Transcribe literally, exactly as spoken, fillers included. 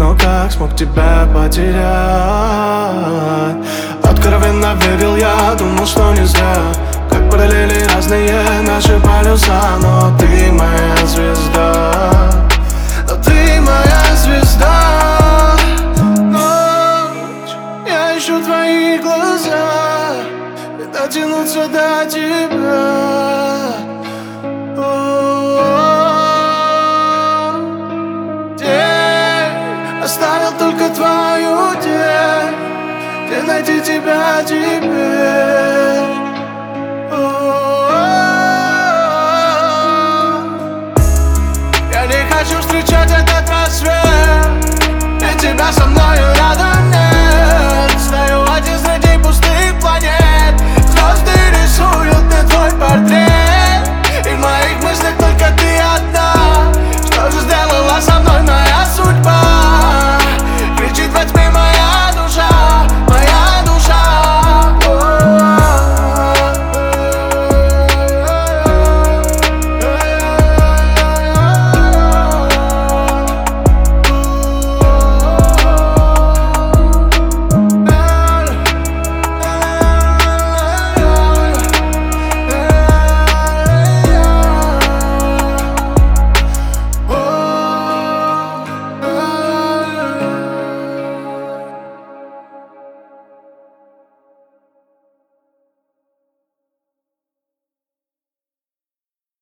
но как смог тебя потерять? Откровенно верил я, думал, что не зря. Как параллели разные наши полюса, но ты моя звезда, но ты моя звезда. Ночь, я ищу твои глаза и дотянуться до тебя. День оставил только твою тень, где найти тебя теперь?